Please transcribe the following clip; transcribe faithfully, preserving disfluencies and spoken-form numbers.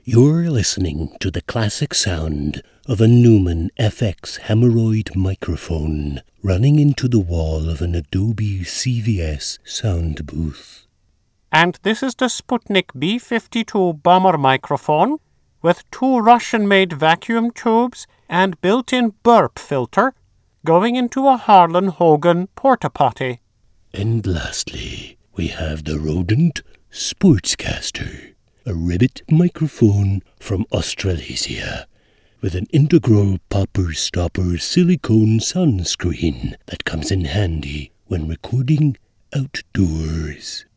You're listening to the classic sound of a Neumann F X Hemorrhoid microphone running into the wall of an Adobe C V S sound booth. And this is the Sputnik B fifty-two bomber microphone with two Russian-made vacuum tubes and built-in burp filter going into a Harlan Hogan porta-potty. And lastly, we have the Rodent Sportscaster, a ribbit microphone from Australasia with an integral popper-stopper silicone sunscreen that comes in handy when recording outdoors.